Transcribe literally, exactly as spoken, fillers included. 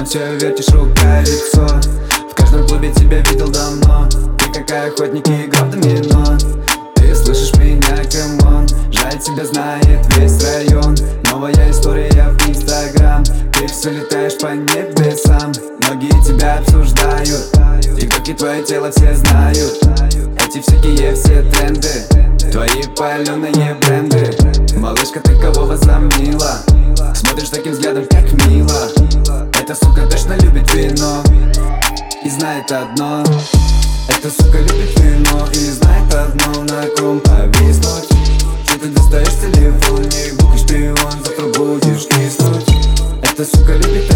все вертишь рукой лицо. В каждом клубе тебя видел давно. Ты как охотник и игра в домино. Ты слышишь меня, камон, жаль, тебя знает весь район. Новая история в инстаграм. Ты все летаешь по небесам. Многие тебя обсуждают. Тиктоки твое тело все знают. Эти всякие все тренды, твои паленые бренды. Малышка, ты кого возомнила? Смотришь таким взглядом, как мило. Эта сука точно любит вино и знает одно. Эта сука любит вино и знает одно: на ком повиснуть. Че ты достаешь телефон, не букай шпион, завтра будешь киснуть. Эта сука любит